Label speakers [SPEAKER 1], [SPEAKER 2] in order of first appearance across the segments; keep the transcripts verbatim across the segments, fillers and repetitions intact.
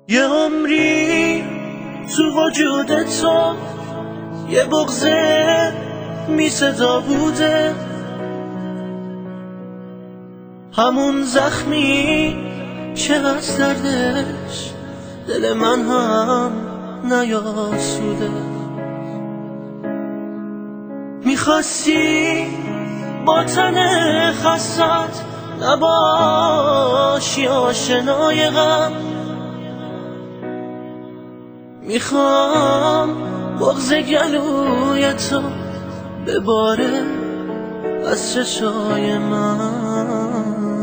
[SPEAKER 1] یه عمری تو وجود تو یه بغضه می صدا بوده، همون زخمی که از دردش دل من هم نیاسوده. میخواستی با تن خستت نباشی آشنای غم، میخوام بغض گلوی تو بباره از چشای من.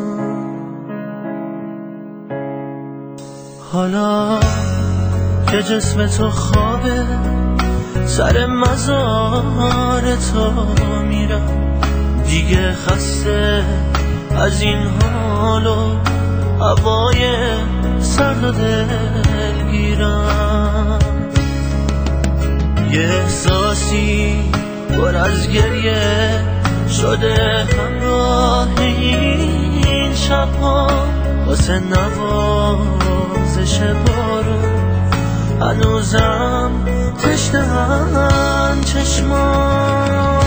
[SPEAKER 1] حالا که جسم تو خوابه سر مزار تو میرم، دیگه خسته از این حال و هوای سرد و دلگیرم. یه احساسی پر از گریه شده همراه این شبها، واسه نوازش بارون هنوزم تشنه‌اند چشمام.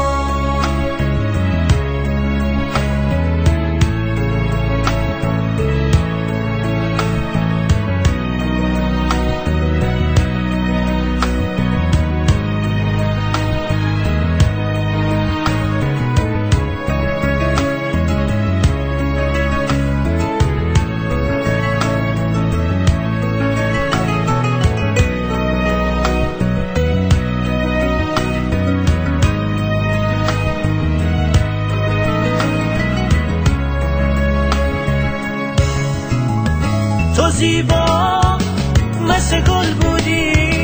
[SPEAKER 1] تو زیبا مثل گل بودی،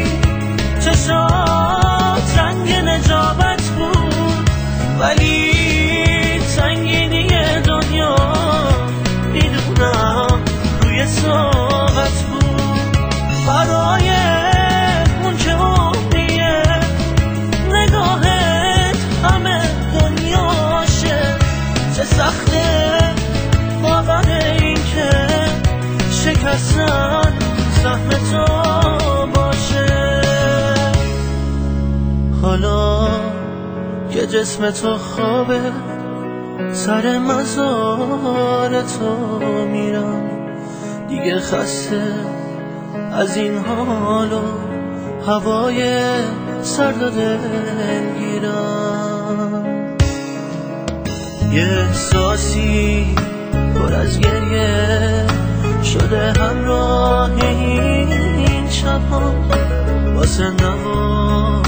[SPEAKER 1] چشات رنگ نجابت بود، ولی سنگینی دنیا میدونم روی ساقت بود. برای اون که عمریه نگاهت همه دنیاشه، چه سخته واقعا این که شکستن سهم تو باشه. حالا که جسم تو خوابه سر مزار تو میرم، دیگه خسته از این حال و هوای سرد و دلگیرم. یه احساسی پر از گریه شده همراه این شبها، واسه نوازش